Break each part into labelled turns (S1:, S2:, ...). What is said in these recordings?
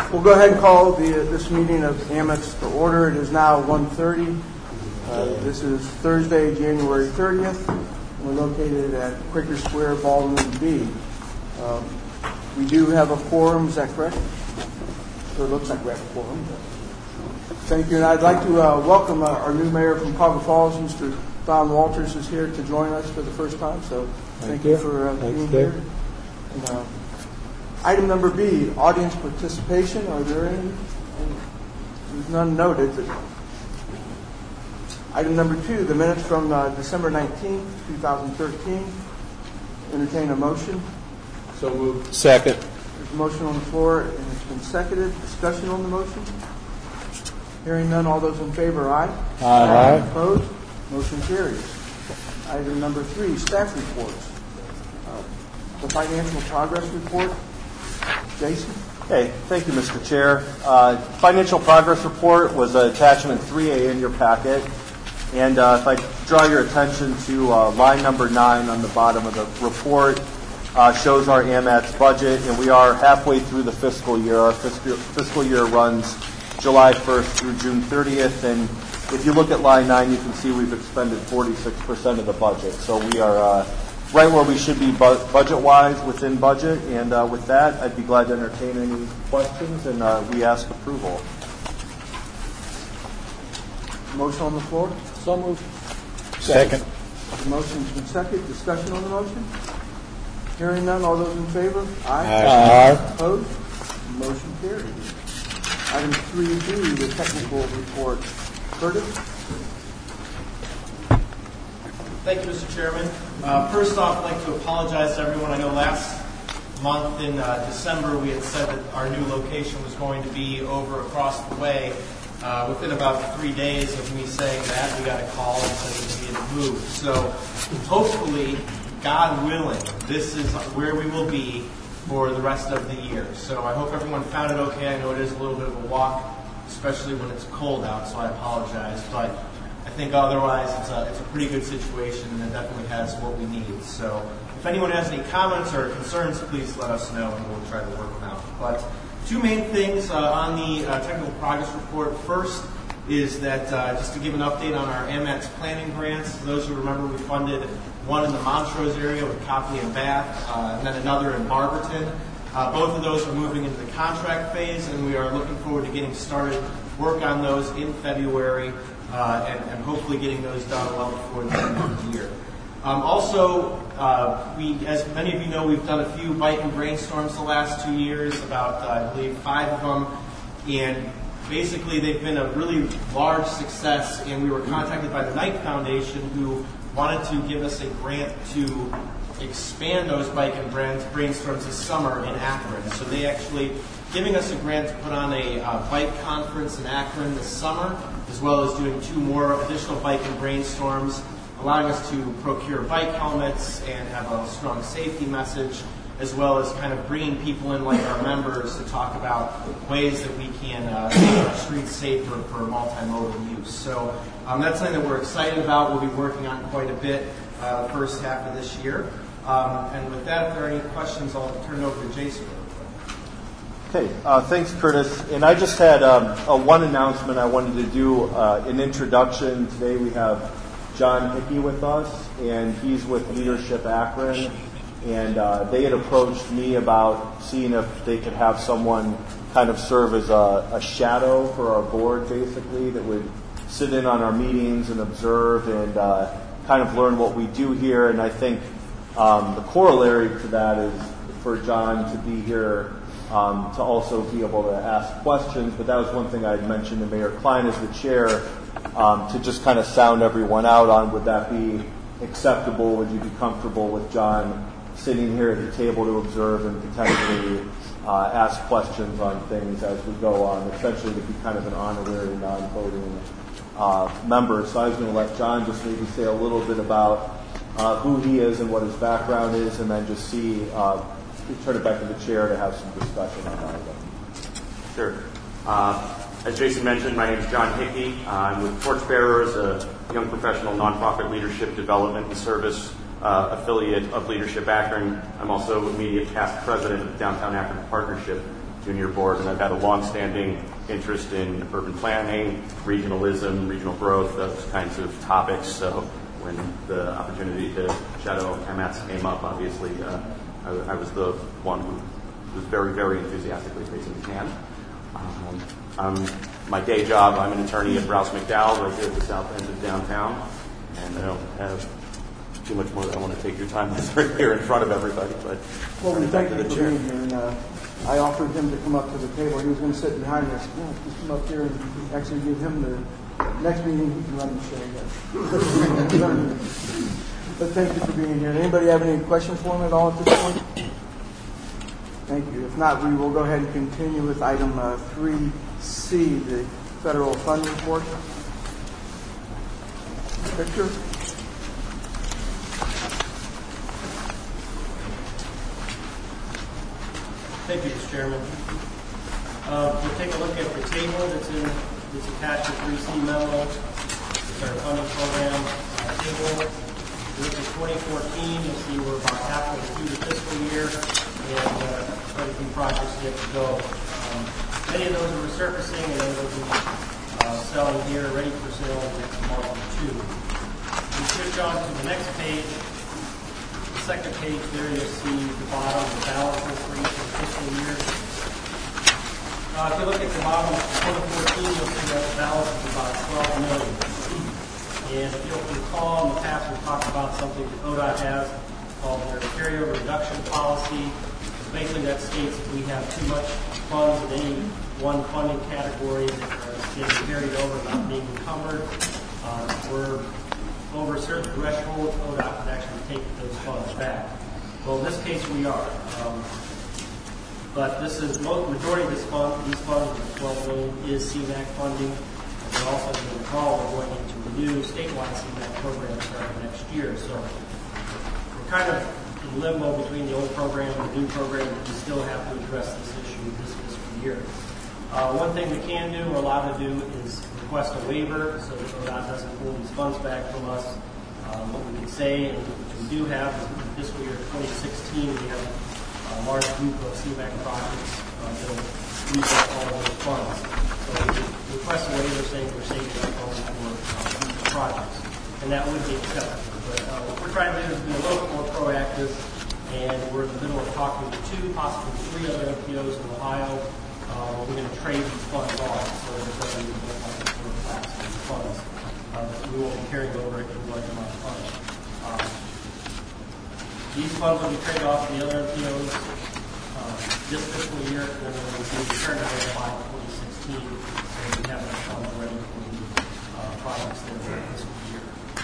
S1: We'll go ahead and call this meeting of Amex to order. It is now 1:30. This is Thursday, January 30th. We're located at Quaker Square, Ballroom B. We do have a quorum, is that correct? So it looks like we have a quorum. Thank you, and I'd like to welcome our new mayor from Cuyahoga Falls, Mr. Don Walters, is here to join us for the first time, so thank you for being here. And, item number B, audience participation. Are there any? There's none noted. Item number 2, the minutes from December 19th, 2013. Entertain a motion.
S2: So moved.
S3: Second.
S1: There's a motion on the floor, and it's been seconded. Discussion on the motion? Hearing none, all those in favor, aye?
S3: Aye.
S1: Opposed? Motion carries. Item number 3, staff reports. The financial progress report. Jason?
S4: Hey, thank you, Mr. Chair. Financial progress report was attachment 3A in your packet. And if I draw your attention to line number 9 on the bottom of the report, shows our AMATS budget, and we are halfway through the fiscal year. Our fiscal year runs July 1st through June 30th, and if you look at line 9, you can see we've expended 46% of the budget. So we are right where we should be budget-wise, within budget, and with that, I'd be glad to entertain any questions, and we ask approval.
S1: Motion on the floor?
S3: So moved. Second.
S1: The motion's been seconded. Discussion on the motion? Hearing none, all those in favor?
S3: Aye.
S1: Opposed? Motion carries. Item 3B, the technical report. Curtis?
S5: Thank you, Mr. Chairman. First off, I'd like to apologize to everyone. I know last month in December we had said that our new location was going to be over across the way. Within about 3 days of me saying that, we got a call and said we needed to move. So hopefully, God willing, this is where we will be for the rest of the year. So I hope everyone found it okay. I know it is a little bit of a walk, especially when it's cold out, so I apologize. But I think otherwise it's a pretty good situation, and it definitely has what we need. So if anyone has any comments or concerns, please let us know, and we'll try to work them out. But two main things on the technical progress report. First is that just to give an update on our AMATS planning grants. Those who remember, we funded one in the Montrose area with Copley and Bath, and then another in Barberton. Both of those are moving into the contract phase, and we are looking forward to getting started work on those in February and hopefully getting those done well before the end of the year. Also, as many of you know, we've done a few bike and brainstorms the last 2 years, about, I believe, 5 of them. And basically, they've been a really large success. And we were contacted by the Knight Foundation, who wanted to give us a grant to expand those bike and brainstorms this summer in Akron. So they actually giving us a grant to put on a bike conference in Akron this summer, as well as doing 2 more additional bike and brainstorms, allowing us to procure bike helmets and have a strong safety message, as well as kind of bringing people in like our members to talk about ways that we can make our streets safer for multimodal use. So that's something that we're excited about. We'll be working on quite a bit the first half of this year. And with that, if there are any questions, I'll turn it over to Jason.
S4: Okay, thanks, Curtis. And I just had one announcement I wanted to do, an introduction. Today we have John Hickey with us, and he's with Leadership Akron. And they had approached me about seeing if they could have someone kind of serve as a shadow for our board, basically, that would sit in on our meetings and observe and kind of learn what we do here. And I think the corollary to that is for John to be here to also be able to ask questions. But that was one thing I had mentioned to Mayor Klein as the chair, to just kind of sound everyone out on, would that be acceptable? Would you be comfortable with John sitting here at the table to observe and potentially ask questions on things as we go on, essentially to be kind of an honorary non-voting member. So I was going to let John just maybe say a little bit about who he is and what his background is, and then just turn it back to the chair to have some discussion on that.
S6: Sure. As Jason mentioned, my name is John Hickey. I'm with Torchbearers, a young professional nonprofit leadership development and service affiliate of Leadership Akron. I'm also immediate past president of the Downtown Akron Partnership, junior board, and I've had a long-standing interest in urban planning, regionalism, regional growth, those kinds of topics. So when the opportunity to shadow MS came up, obviously I was the one who was very, very enthusiastically raising his hand. My day job, I'm an attorney at Rouse McDowell right here at the south end of downtown, and I don't have too much more that I want to take your time with right here in front of everybody. But
S1: Well, we thank you for being here, and I offered him to come up to the table. He was going to sit behind me. I said, "No, just come up here and actually give him the next meeting. He can run the show." But thank you for being here. Anybody have any questions for him at all at this point? Thank you. If not, we will go ahead and continue with item 3C, the federal funding portion. Picture.
S5: Thank you, Mr. Chairman. We'll take a look at the table that's attached to 3C memo. It's our funding program table. This is 2014. You'll see we're about halfway through the fiscal year, and quite a few projects yet to go. Many of those are resurfacing, and those will be selling here, ready for sale in the next month or two. We switch on to the next page. The second page there, you'll see the bottom, the balances for each fiscal year. If you look at the bottom of 2014, you'll see that the balance is about $12 million. And if you'll recall, in the past we've talked about something that ODOT has called their carryover reduction policy. Basically, that states that we have too much funds in any one funding category that are getting carried over, not being encumbered. We're over a certain threshold, ODOT would actually take those funds back. Well, in this case, we are. But this is majority of these funds, the $12 million, is CMAQ funding. And also, if you recall, we're going into a new statewide CMAQ program starting next year. So we're kind of in limbo between the old program and the new program, but we still have to address this issue this fiscal year. One thing we can do, or allowed to do, is request a waiver so that ODOT doesn't pull these funds back from us. What we can say, and which we do have, is in fiscal year 2016, we have a large group of CMAQ projects that will use up all of those funds. So we request a waiver saying we're saving up funds for future projects, and that would be acceptable. But what we're trying to do is be a little bit more proactive, and we're in the middle of talking to 2, possibly 3 other MPOs in Ohio. We're going to trade these funds off so that it doesn't look like we're collapsing the funds. We won't be carrying over a large amount of funds. These funds will be traded off to the other MPOs this fiscal year, and then we'll be returned to by 2016, and we have the funds ready for the projects that are this fiscal year.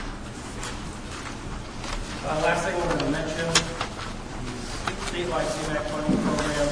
S5: Last thing I wanted to mention, the statewide CMAQ funding program.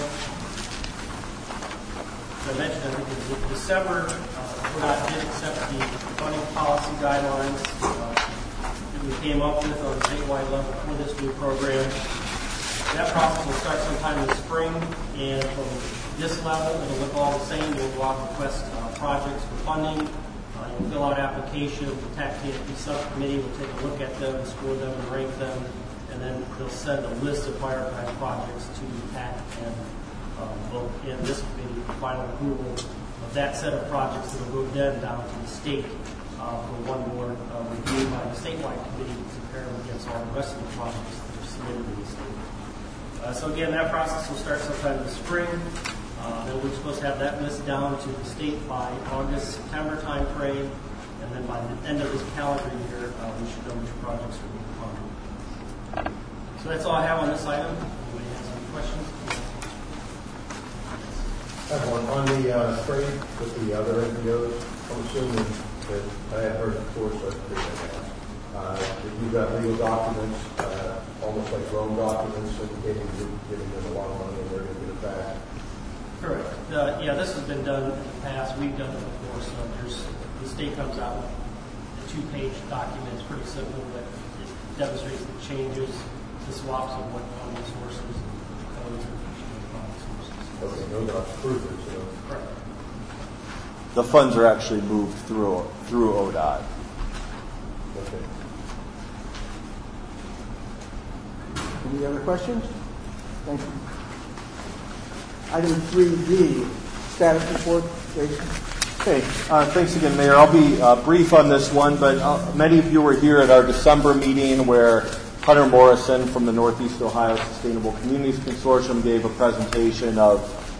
S5: As I mentioned, I think in December, ODOT did accept the funding policy guidelines that we came up with on the statewide level for this new program. That process will start sometime in the spring, and from this level, it'll look all the same. We'll go out and request projects for funding. You'll fill out applications. The TAC TFP subcommittee will take a look at them, score them, and rank them, and then they'll send a list of prioritized projects to TAC and in this committee for final approval of that set of projects that will go then down to the state for one more review by the statewide committee to compare them against all the rest of the projects that are submitted to the state. So again, that process will start sometime in the spring. Then we're supposed to have that list down to the state by August, September time frame, and then by the end of this calendar year, we should know which projects are being funded. So that's all I have on this item. Anybody has any questions?
S2: On the trade with the other NGOs, I'm assuming that I had heard before, so I figured that you've got legal documents, almost like loan documents, indicating you're giving them a lot of money and they're going to get it back.
S5: Correct. Yeah, this has been done in the past. We've done it before, so the state comes out with a 2-page document. It's pretty simple, but it demonstrates the changes, the swaps of what funding sources, codes, and funding sources.
S2: Okay, no docs prove it, so.
S5: Correct.
S4: The funds are actually moved through ODOT.
S2: Okay.
S1: Any other questions? Thank you. Item 3D, status report. Jason?
S4: Okay, thanks again, Mayor. I'll be brief on this one, but many of you were here at our December meeting where Hunter Morrison from the Northeast Ohio Sustainable Communities Consortium gave a presentation of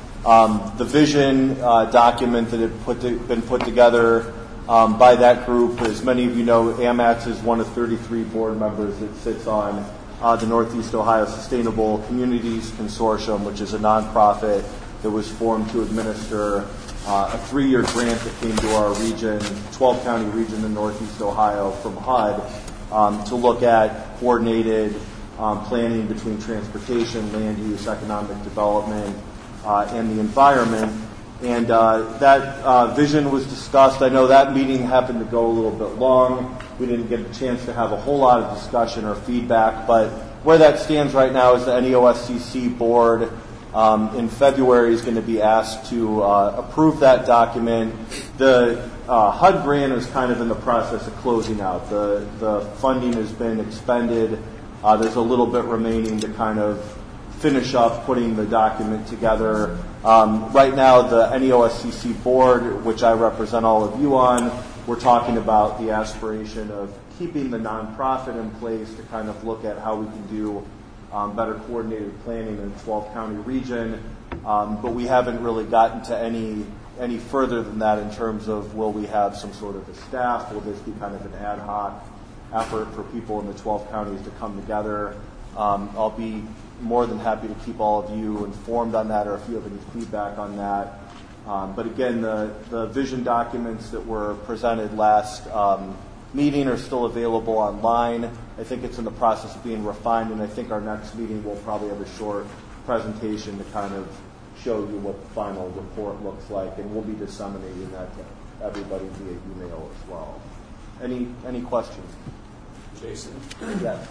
S4: the vision document that had been put together by that group. As many of you know, AMATS is one of 33 board members that sits on the Northeast Ohio Sustainable Communities Consortium, which is a nonprofit that was formed to administer a 3-year grant that came to our region, 12-county region in Northeast Ohio from HUD, to look at coordinated planning between transportation, land use, economic development, and the environment. And that vision was discussed. I know that meeting happened to go a little bit long. We didn't get a chance to have a whole lot of discussion or feedback, but where that stands right now is the NEOSCC board in February is going to be asked to approve that document. The HUD grant is kind of in the process of closing out. The funding has been expended. There's a little bit remaining to kind of finish up putting the document together. Right now, the NEOSCC board, which I represent all of you on, we're talking about the aspiration of keeping the nonprofit in place to kind of look at how we can do better coordinated planning in the 12-county region. But we haven't really gotten to any further than that in terms of will we have some sort of a staff? Will this be kind of an ad hoc effort for people in the 12 counties to come together? I'll be more than happy to keep all of you informed on that, or if you have any feedback on that. But again, the vision documents that were presented last meeting are still available online. I think it's in the process of being refined, and I think our next meeting will probably have a short presentation to kind of show you what the final report looks like, and we'll be disseminating that to everybody via email as well. Any questions?
S7: Jason?
S4: Yes.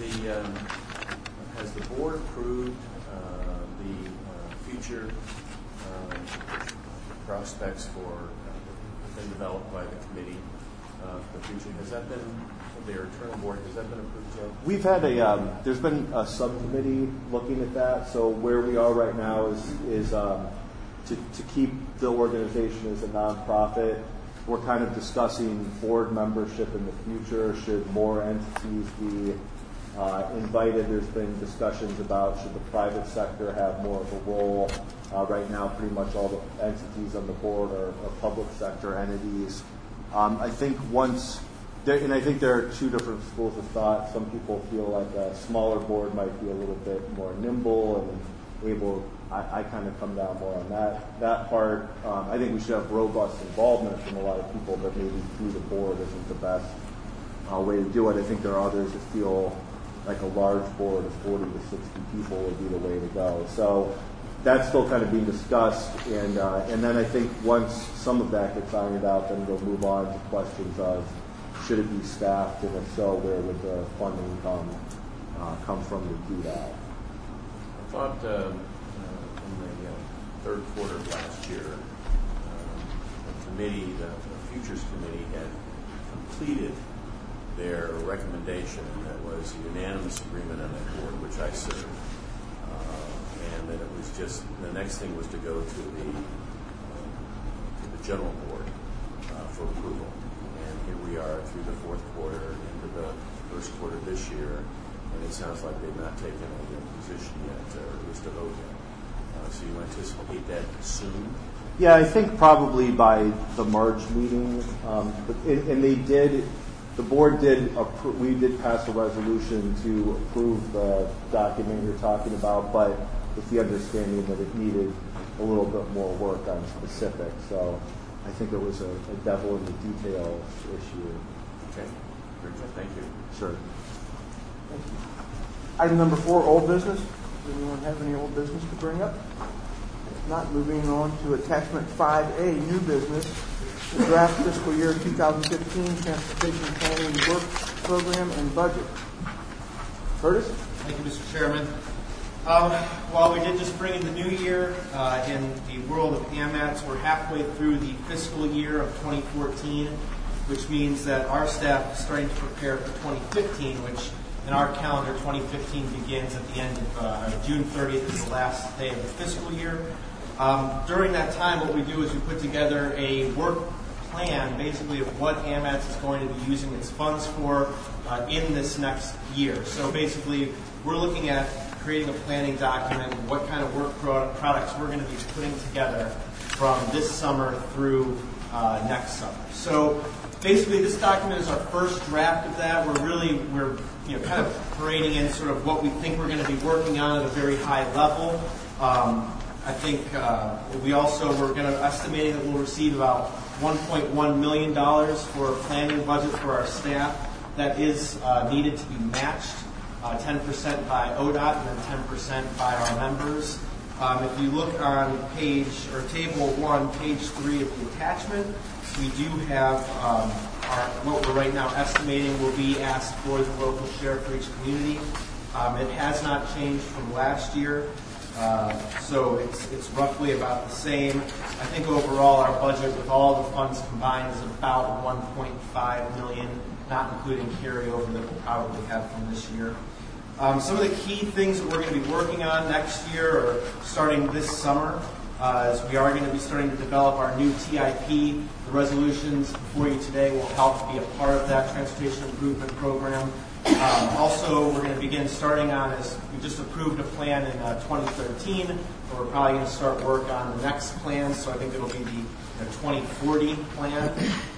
S7: Has the board approved the future prospects for been developed by the committee for the future? Has that been their internal board? Has that been approved yet?
S4: We've had there's been a subcommittee looking at that. So where we are right now is to keep the organization as a nonprofit. We're kind of discussing board membership in the future. Should more entities be invited? There's been discussions about should the private sector have more of a role. Right now, pretty much all the entities on the board are public sector entities. I think and I think there are two different schools of thought. Some people feel like a smaller board might be a little bit more nimble and able. I kind of come down more on that part. I think we should have robust involvement from a lot of people, but maybe through the board isn't the best way to do it. I think there are others that feel like a large board of 40 to 60 people would be the way to go. So that's still kind of being discussed, and then I think once some of that gets ironed out, then we'll move on to questions of should it be staffed, and if so, where would the funding come from to do that?
S7: I thought in the third quarter of last year, the Futures Committee had completed their recommendation that was a unanimous agreement on that board, which I served. And then it was just, the next thing was to go to the general board for approval. And here we are through the fourth quarter, into the first quarter this year, and it sounds like they've not taken a position yet, or at least a vote yet. So you anticipate that soon?
S4: Yeah, I think probably by the March meeting. And they did, the board did, we did pass a resolution to approve the document you're talking about, but with the understanding that it needed a little bit more work on specifics. So I think it was a devil in the details issue.
S7: Okay. Very good. Thank you.
S4: Sure.
S1: Thank you. Item number 4, old business. Does anyone have any old business to bring up? If not, moving on to attachment 5A, new business, the draft fiscal year 2015 transportation planning work program and budget. Curtis?
S5: Thank you, Mr. Chairman. While we did just bring in the new year, in the world of AMATS, we're halfway through the fiscal year of 2014, which means that our staff is starting to prepare for 2015, which in our calendar, 2015 begins at the end of June 30th is the last day of the fiscal year. During that time, what we do is we put together a work plan, basically, of what AMETS is going to be using its funds for in this next year. So basically, we're looking at creating a planning document, what kind of work products we're going to be putting together from this summer through next summer. So basically, this document is our first draft of that. We're kind of parading in sort of what we think we're going to be working on at a very high level. I think we're estimating that we'll receive about $1.1 million for a planning budget for our staff that is needed to be matched, 10% by ODOT and then 10% by our members. If you look on table 1, page 3 of the attachment, we do have what we're right now estimating will be asked for the local share for each community. It has not changed from last year. So it's roughly about the same. I think overall our budget with all the funds combined is about $1.5 million, not including carryover that we'll probably have from this year. Some of the key things that we're going to be working on next year or starting this summer is we are going to be starting to develop our new TIP. The resolutions before you today will help be a part of that transportation improvement program. Also, we're going to begin starting on, as we just approved a plan in 2013, but we're probably going to start work on the next plan, so I think it'll be the 2040 plan.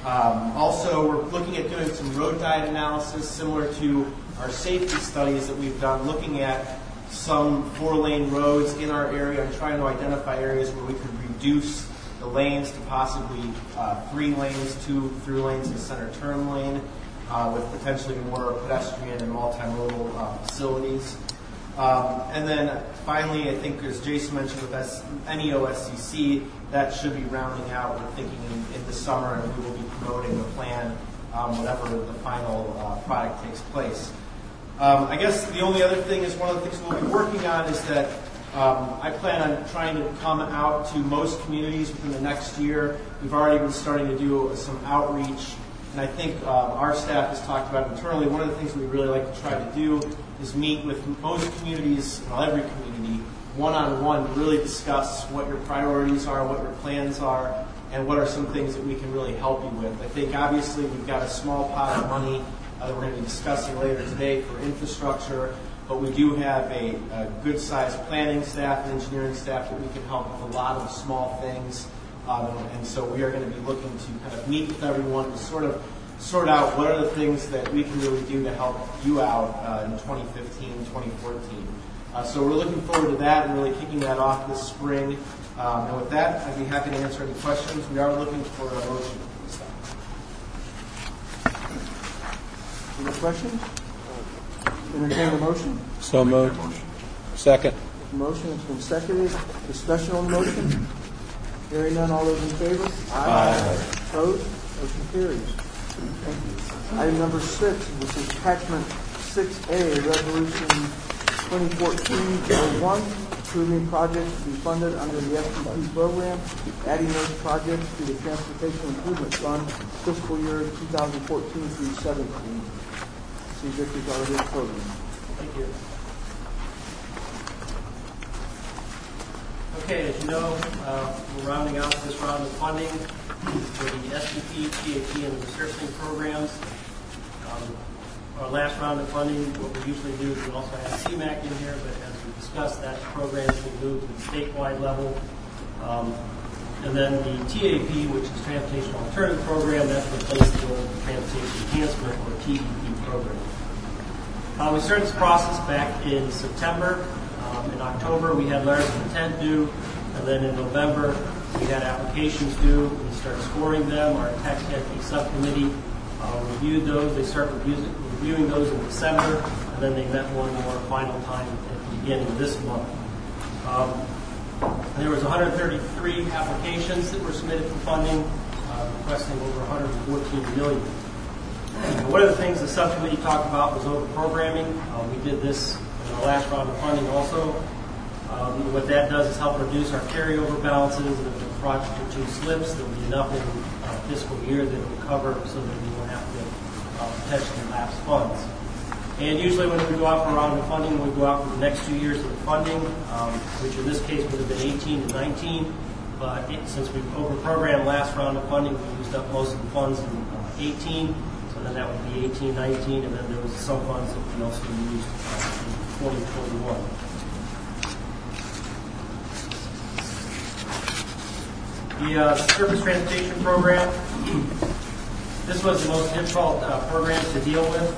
S5: Also, we're looking at doing some road diet analysis similar to our safety studies that we've done, looking at some 4-lane roads in our area and trying to identify areas where we could reduce the lanes to possibly 3 lanes, 2 through lanes, and a center turn lane. With potentially more pedestrian and multimodal facilities. And then finally, I think as Jason mentioned with NEOSCC, that should be rounding out. We're thinking in the summer, and we will be promoting the plan whenever the final product takes place. I guess the only other thing is one of the things we'll be working on is that I plan on trying to come out to most communities within the next year. We've already been starting to do some outreach. And I think our staff has talked about internally, one of the things we really like to try to do is meet with most communities, every community, one-on-one to really discuss what your priorities are, what your plans are, and what are some things that we can really help you with. I think obviously we've got a small pot of money that we're going to be discussing later today for infrastructure, but we do have a good-sized planning staff and engineering staff that we can help with a lot of small things. And so we are going to be looking to kind of meet with everyone to sort out what are the things that we can really do to help you out in 2015, 2014. So we're looking forward to that and really kicking that off this spring. And with that, I'd be happy to answer any questions. We are looking for a motion.
S1: Any questions? Entertain the motion.
S3: So moved. Second.
S1: The motion has been seconded. Discussion on the motion. Hearing none, all those in favor? Aye. Opposed? Motion carries. Thank you. Item number 6, which is attachment 6A, resolution 2014-01, approving projects to be funded under the SPP program, adding those projects to the Transportation Improvement Fund, fiscal year 2014 through 17. See Victor's already in the program.
S5: Thank you. Okay, as you know, we're rounding out this round of funding for the SPP, TAP, and the researching programs. Our last round of funding, what we usually do is we also have CMAQ in here, but as we discussed, that program has been moved to the statewide level. And then the TAP, which is Transportation Alternative Program, that's replaced the old Transportation Enhancement, or TEP program. We started this process back in September. In October, we had letters of intent due, and then in November, we had applications due. We started scoring them. Our tax collecting subcommittee reviewed those. They started reviewing those in December, and then they met one more final time at the beginning of this month. There was 133 applications that were submitted for funding, requesting over $114 million. And one of the things the subcommittee talked about was over-programming. We did this in the last round of funding also. What that does is help reduce our carryover balances, and if the project or two slips, there will be enough in fiscal year that it will cover so that we won't have to potentially lapse funds. And usually when we go out for a round of funding, we go out for the next 2 years of the funding, which in this case would have been 18 to 19. But since we over-programmed last round of funding, we used up most of the funds in 18. So then that would be 18, 19, and then there was some funds that we also used in 2021. The Surface Transportation Program, this was the most difficult program to deal with.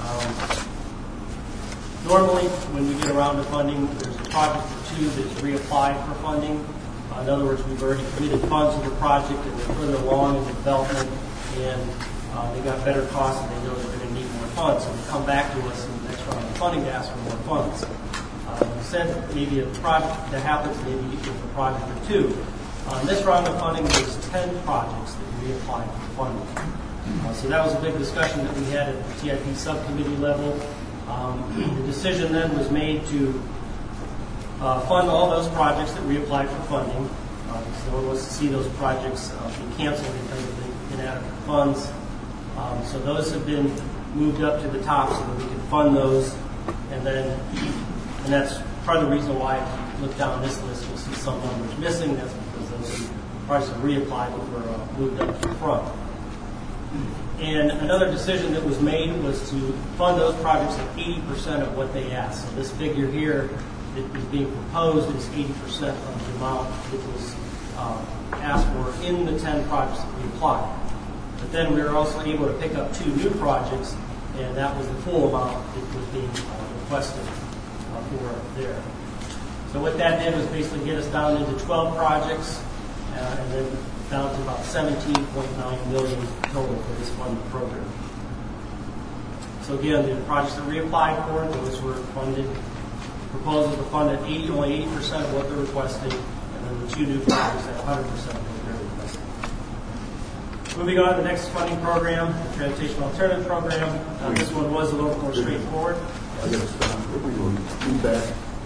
S5: Normally, when we get around to funding, there's a project or two that's reapplied for funding. In other words, we've already committed funds to the project and they're further along in the development, and they got better costs and they know they're going to need more funds. So they come back to us in the next round of funding to ask for more funds. We said maybe a project that happens, maybe with a project or two. In this round of funding, there's 10 projects that we applied for funding. So that was a big discussion that we had at the TIP subcommittee level. The decision then was made to fund all those projects that we applied for funding. So no one wants to see those projects be canceled because of the inadequate funds. So those have been moved up to the top so that we can fund those. And that's part of the reason why if you look down this list, you'll see some numbers missing. That's because those projects are reapplied that were moved up to the front. And another decision that was made was to fund those projects at 80% of what they asked. So this figure here that is being proposed is 80% of the amount that was asked for in the 10 projects that we applied. But then we were also able to pick up 2 new projects, and that was the full amount that was being requested for there. So what that did was basically get us down into 12 projects, and then down to about $17.9 million total for this funded program. So again, the projects that we applied for, those were funded. Proposals were funded only 80% of what they're requesting, and then the 2 new projects at 100% of what they're requesting. Moving on to the next funding program, the Transportation Alternative Program. This one was a little more straightforward.
S8: I got to stop. If we will feedback,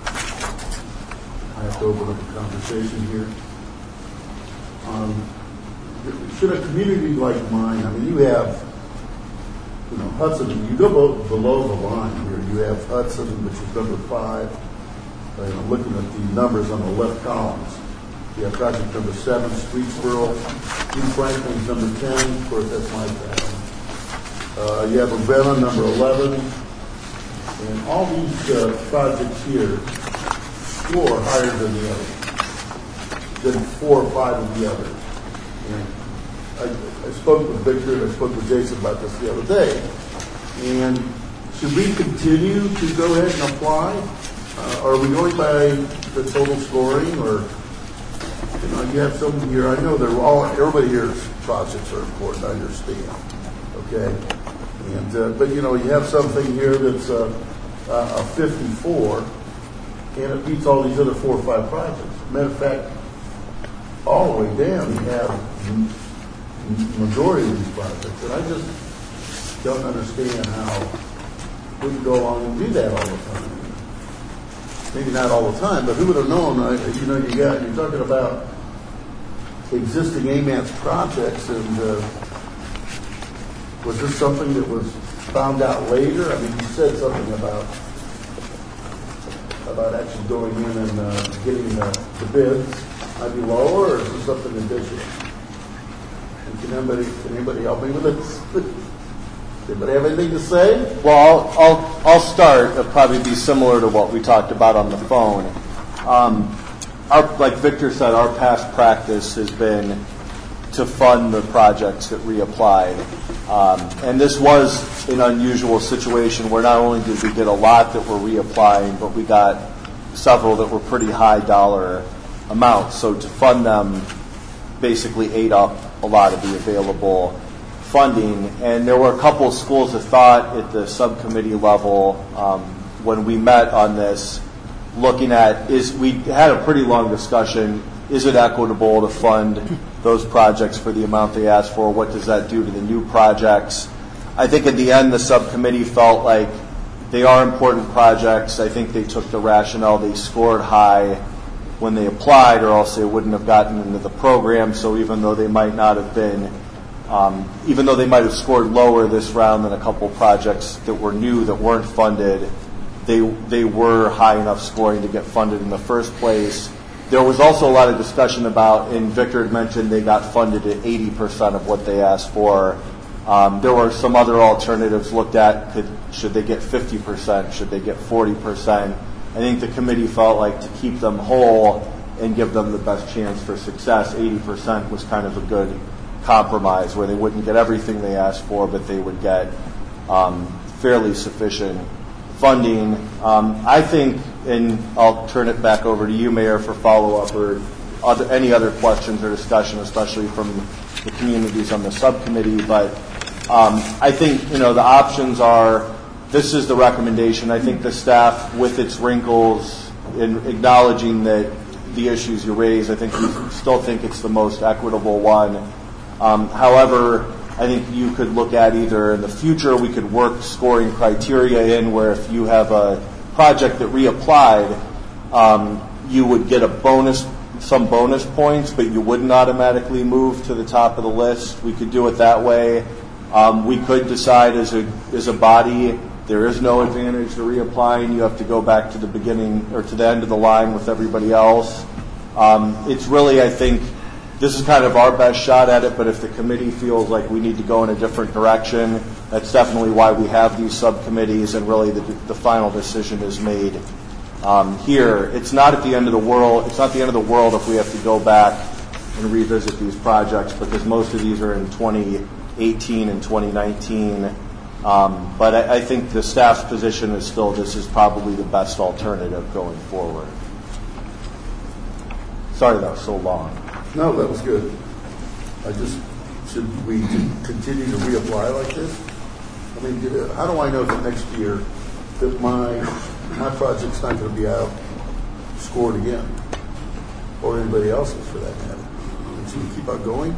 S8: I have to open up a conversation here. Should a community like mine, I mean, you have, Hudson, you go below the line here, you have Hudson, which is number 5. I'm looking at the numbers on the left columns. You have project number 7, Streetsboro. New Franklin's number 10. Of course, that's my town. You have Ravenna, number 11. And all these projects here score higher than the others, than 4 or 5 of the others. And I spoke with Victor and I spoke with Jason about this the other day. And should we continue to go ahead and apply? Are we going by the total scoring, or you have some here? I know everybody here's projects are important. I understand. Okay, and but you have something here that's a 54, and it beats all these other 4 or 5 projects. Matter of fact, all the way down, you have the majority of these projects. And I just don't understand how we can go along and do that all the time. Maybe not all the time, but who would have known? You're talking about existing AMATS projects, and was this something that was found out later? I mean, you said something about actually going in and getting the bids. Might be lower, or is this something additional? And can anybody help me with this? Anybody have anything to say?
S4: Well, I'll start. It'll probably be similar to what we talked about on the phone. Like Victor said, our past practice has been to fund the projects that reapplied. And this was an unusual situation where not only did we get a lot that were reapplying, but we got several that were pretty high dollar amounts. So to fund them basically ate up a lot of the available funding. And there were a couple of schools of thought at the subcommittee level when we met on this, looking at we had a pretty long discussion. Is it equitable to fund those projects for the amount they asked for? What does that do to the new projects? I think at the end the subcommittee felt like they are important projects. I think they took the rationale. They scored high when they applied, or else they wouldn't have gotten into the program. So even though they might not have been even though they might have scored lower this round than a couple projects that were new that weren't funded, they were high enough scoring to get funded in the first place. There was also a lot of discussion about, and Victor had mentioned they got funded at 80% of what they asked for. There were some other alternatives looked at. Should they get 50%? Should they get 40%? I think the committee felt like to keep them whole and give them the best chance for success, 80% was kind of a good compromise where they wouldn't get everything they asked for, but they would get fairly sufficient funding. I think, and I'll turn it back over to you, Mayor, for follow-up or any other questions or discussion, especially from the communities on the subcommittee. But I think, the options are, this is the recommendation. I think the staff, with its wrinkles, in acknowledging that the issues you raise, I think we still think it's the most equitable one. However, I think you could look at either in the future, we could work scoring criteria in where if you have a project that reapplied, you would get some bonus points, but you wouldn't automatically move to the top of the list. We could do it that way. We could decide as a body there is no advantage to reapplying. You have to go back to the beginning or to the end of the line with everybody else. It's really, I think, this is kind of our best shot at it, but if the committee feels like we need to go in a different direction, that's definitely why we have these subcommittees, and really the final decision is made here. It's not at the end of the world. It's not the end of the world if we have to go back and revisit these projects, because most of these are in 2018 and 2019. But I think the staff's position is still this is probably the best alternative going forward. Sorry that was so long.
S8: No, that was good. Should we continue to reapply like this? I mean, how do I know that next year that my project's not going to be scored again? Or anybody else's for that matter? Should we keep on going?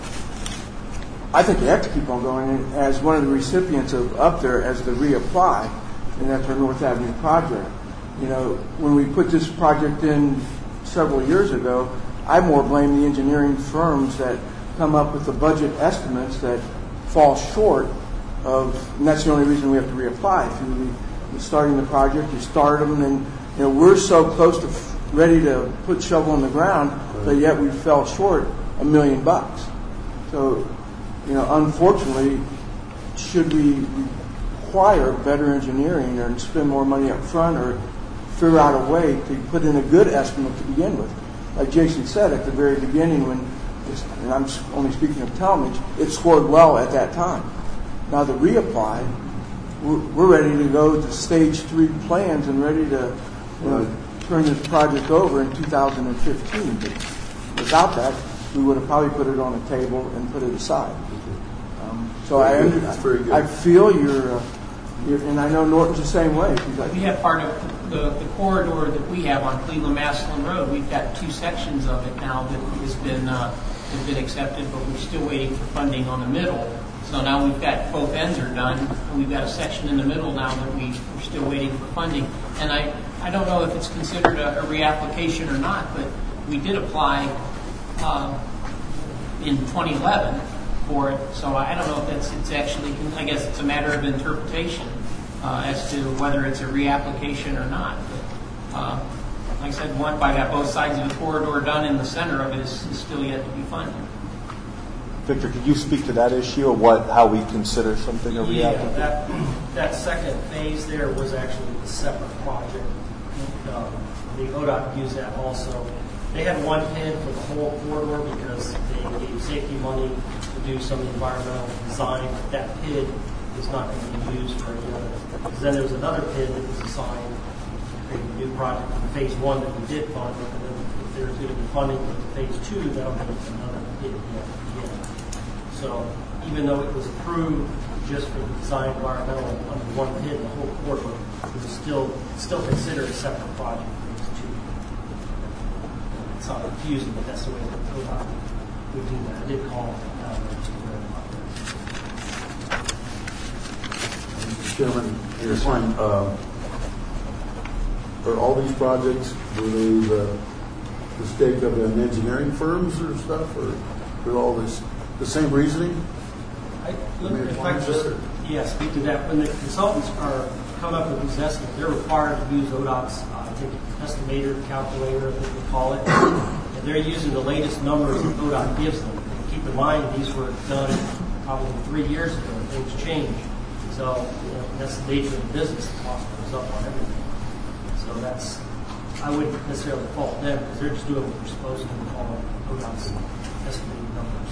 S1: I think you have to keep on going. As one of the recipients up there as the reapply, and that's our North Avenue project. When we put this project in several years ago, I more blame the engineering firms that come up with the budget estimates that fall short of, and that's the only reason we have to reapply. If you're starting the project, you start them, and we're so close to ready to put shovel in the ground, but yet we fell short $1 million. So, unfortunately, should we require better engineering or spend more money up front or figure out a way to put in a good estimate to begin with? Like Jason said at the very beginning, and I'm only speaking of Talmadge, it scored well at that time. Now the reapply, we're ready to go to stage 3 plans and ready to turn this project over in 2015. But without that, we would have probably put it on a table and put it aside. So I feel you're, and I know Norton's the same way.
S9: We have part of the corridor that we have on Cleveland-Massillon Road. We've got 2 sections of it now that has been accepted, but we're still waiting for funding on the middle. So now we've got both ends are done, and we've got a section in the middle now that we're still waiting for funding. And I don't know if it's considered a reapplication or not, but we did apply in 2011 for it. So I don't know if it's actually, I guess it's a matter of interpretation as to whether it's a reapplication or not. But like I said, I got both sides of the corridor done, and the center of it is still yet to be funded.
S4: Victor, could you speak to that issue of how we consider something a reapplication?
S10: Yeah, that second phase there was actually a separate project. The ODOT used that also. They had one PID for the whole corridor because they gave safety money to do some environmental design. That PID is not going to be used for any other. Because then there was another PID that was assigned to create a new project in phase 1 that we did fund. And then if there's going to be funding for phase 2, that'll be another PID again. So even though it was approved just for the design environmental under one PID, the whole corridor, it was still considered a separate project. It's not confusing, but that's the way that we do that. I did call it
S8: Mr. Chairman, here's one. Are all these projects, were they the stake of an engineering firms or stuff, or all this the same reasoning?
S10: If I could just speak to that. When the consultants come up with these estimates, they're required to use ODOT's estimator, calculator, I think we call it. And they're using the latest numbers that ODOT gives them. And keep in mind, these were done probably 3 years ago, and things change. So that's the nature of the business. The cost goes up on everything. So I wouldn't necessarily fault them because they're just doing what they're supposed to and following ODOT's estimated numbers.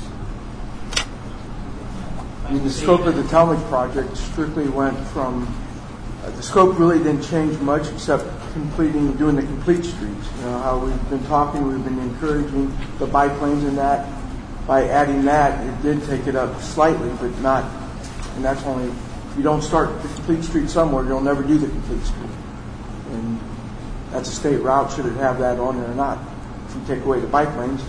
S1: The scope of the Talmadge project strictly went from, the scope really didn't change much except doing the complete streets. You know, how we've been talking, we've been encouraging the bike lanes in that. By adding that, it did take it up slightly, but not, and that's only, if you don't start the complete street somewhere, you'll never do the complete street. And that's a state route, should it have that on there or not. If you take away the bike lanes,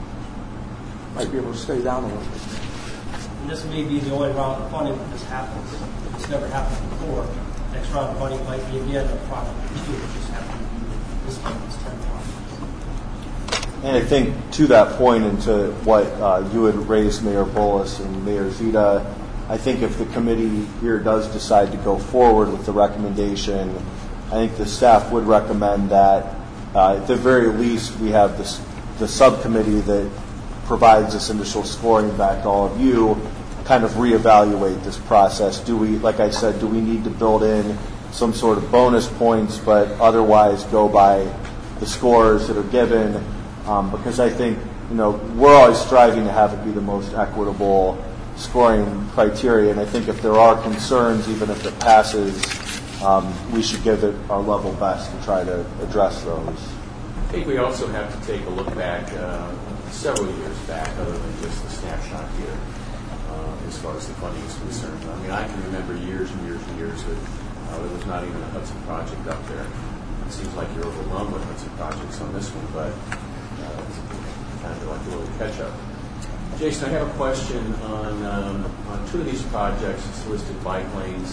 S1: you might be able to stay down a little bit.
S10: And this may be the only round of funding that this happens. It's never happened before. Next round of funding might be again a project or two. It just happened to be this one was 10 projects.
S4: And I think to that point and to what you had raised, Mayor Bullis and Mayor Zita, I think if the committee here does decide to go forward with the recommendation, I think the staff would recommend that at the very least we have the subcommittee that provides this initial scoring back to all of you kind of reevaluate this process. Do we, like I said, do we need to build in some sort of bonus points, but otherwise go by the scores that are given? Because I think, we're always striving to have it be the most equitable scoring criteria, and I think if there are concerns, even if it passes, we should give it our level best to try to address those.
S7: I think we also have to take a look back several years back, other than just the snapshot here, as far as the funding is concerned. I mean, I can remember years and years and years that there was not even a Hudson project up there. It seems like you're overwhelmed with Hudson projects on this one, but it's kind of like a little catch-up. Jason, I have a question on two of these projects. It's listed bike lanes.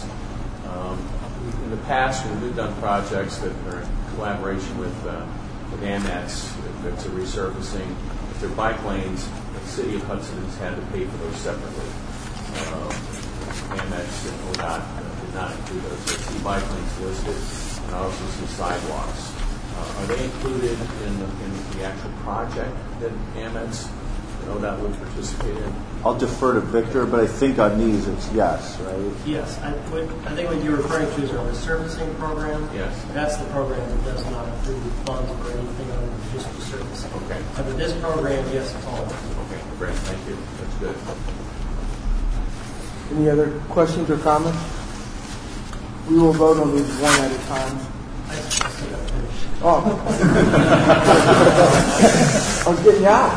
S7: In the past, when we've done projects that are in collaboration with AMETS, that's a resurfacing, if they're bike lanes, the city of Hudson has had to pay for those separately. AMETS and ODOT did not include those. So I see bike lanes listed, and I also see sidewalks. Are they included in the actual project that AMETS and ODOT would participate in?
S4: I'll defer to Victor, but I think on these it's yes, right?
S10: Yes. I think what you're referring to is our resurfacing program.
S7: Yes.
S10: That's the program that does not include funds for anything other than just resurfacing.
S7: Okay.
S10: Under this program, yes, it's all.
S7: Okay, great. Thank you. That's good.
S1: Any other questions or comments? We will vote on these one at a time.
S10: I still got to finish.
S1: Oh. I was getting out.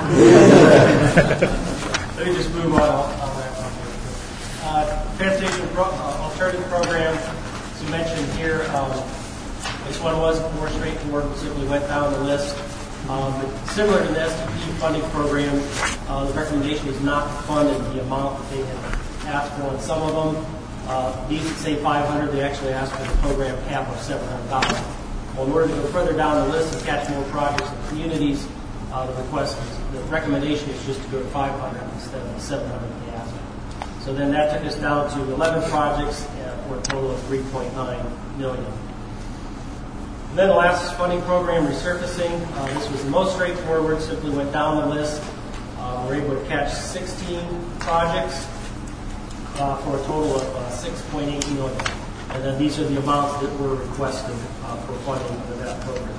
S10: Let me just move on. I'll wrap up here. Transportation alternative program, as you mentioned here, this one was more straightforward. We simply went down the list. But similar to the STP funding program, the recommendation is not to fund at the amount that they had asked for on some of them. These that say 500, they actually asked for the program cap of $700. Well, in order to go further down the list and catch more projects and communities, the recommendation is just to go to 500 instead of the 700 they asked for. So then that took us down to 11 projects for a total of $3.9 million. And then the last funding program, resurfacing. This was the most straightforward, simply went down the list. We were able to catch 16 projects for a total of $6.8 million. And then these are the amounts that were requested for funding for that program.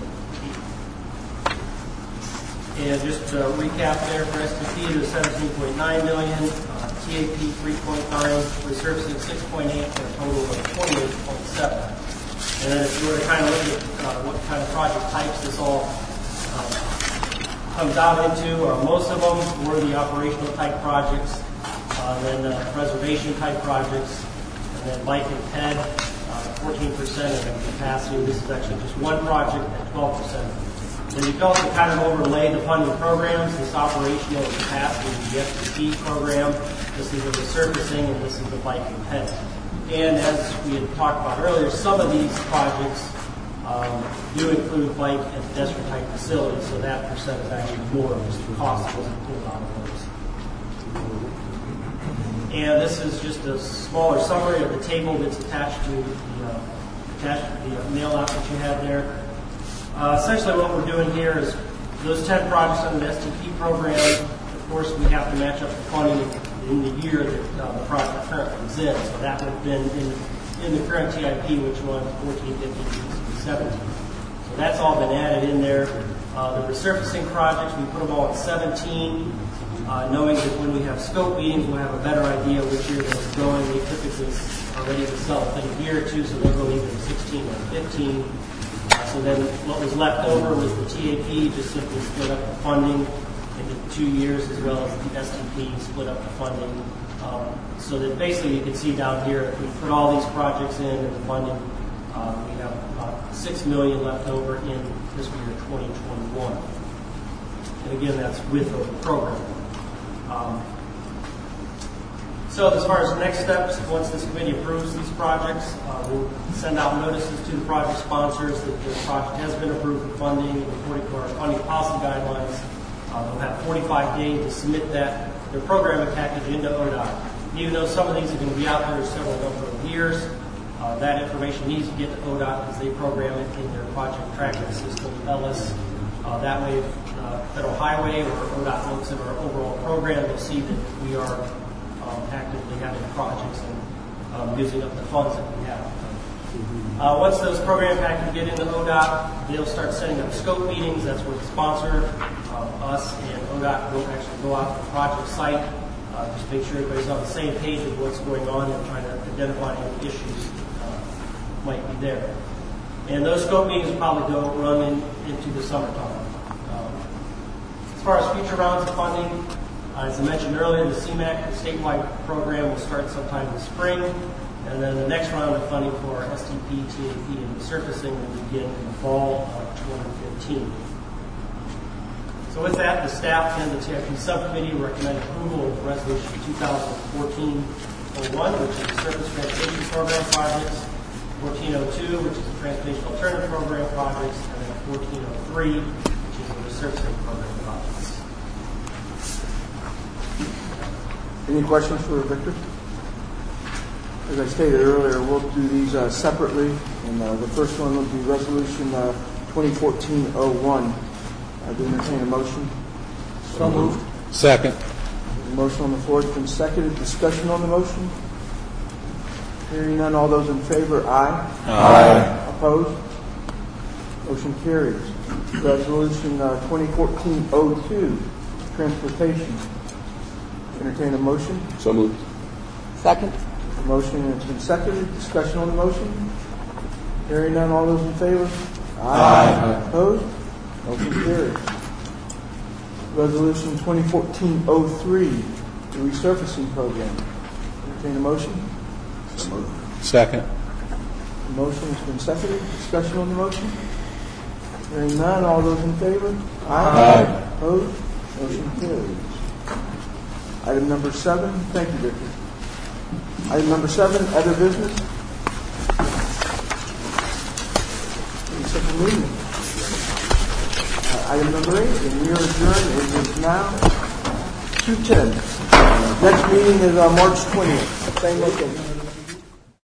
S10: And just to recap there for STP, it was $17.9 million, TAP 3.9, resurfacing 6.8, for a total of 28.7. And then if you were to kind of look at what kind of project types this all comes out into, most of them were the operational type projects, then preservation type projects, and then bike and ped, 14% of the capacity. This is actually just one project at 12%. And you can also kind of overlay the funding programs, this operational capacity, the FTP program, this is the resurfacing, and this is the bike and ped. And as we had talked about earlier, some of these projects do include bike and pedestrian type facilities, so that percent is actually more, because the cost wasn't pulled out of those. And this is just a smaller summary of the table that's attached to the mail out that you have there. Essentially what we're doing here is those 10 projects under the STP program, of course, we have to match up the funding in the year that the project currently is in. So that would have been in the current TIP, which was 14, 15, 16, 17. So that's all been added in there. The resurfacing projects, we put them all at 17, knowing that when we have scope meetings, we'll have a better idea which year they're going. We typically are ready to sell within a year or two, so they'll go either 16 or 15. So then what was left over was the TAP, just simply split up the funding into 2 years, as well as the STP split up the funding. So that basically you can see down here, if we put all these projects in and the funding, we have about $6 million left over in fiscal year 2021. And again, that's with the program. So as far as the next steps, once this committee approves these projects, we'll send out notices to the project sponsors that the project has been approved for funding according to our funding policy guidelines. They'll have 45 days to submit their programming package into ODOT. Even though some of these are going to be out there several number of years, that information needs to get to ODOT because they program it in their project tracking system, ELLIS. That way, Federal Highway or ODOT looks at our overall program, they'll see that we are actively having projects and using up the funds that we have. Once those program packages get into ODOT, they'll start setting up scope meetings. That's where the sponsor, us, and ODOT will actually go out to the project site, just make sure everybody's on the same page of what's going on and trying to identify any issues that might be there. And those scope meetings will probably run into the summertime. As far as future rounds of funding, as I mentioned earlier, the CMAQ, the statewide program, will start sometime in the spring, and then the next round of funding for STP, TAP, and resurfacing will begin in the fall of 2015. So with that, the staff and the TIP subcommittee recommend approval of Resolution 2014-01, which is the Surface Transportation Program projects, 1402, which is the Transportation Alternative Program projects, and then 1403, which is the Resurfacing Program projects.
S1: Any questions for Victor? As I stated earlier, we'll do these separately, and the first one will be Resolution 2014-01. Do entertain a motion? So moved.
S3: Second.
S1: The motion on the floor has been seconded. Discussion on the motion? Hearing none, all those in favor, aye.
S3: Aye.
S1: Opposed? Motion carries. Resolution 2014-02, Transportation. Entertain a motion?
S3: So moved.
S1: Second. The motion has been seconded. Discussion on the motion? Hearing none, all those in favor?
S3: Aye.
S1: Opposed? Motion carries. Resolution 2014-03, the Resurfacing Program. Entertain a motion?
S3: So moved. Second.
S1: The motion has been seconded. Discussion on the motion? Hearing none, all those in favor?
S3: Aye.
S1: Opposed? Motion carries. Item number 7. Thank you, Victor. Item number 7, other business. Second reading. Item number 8, and we are adjourned. It is now 2:10. Next meeting is March 20th. Same location.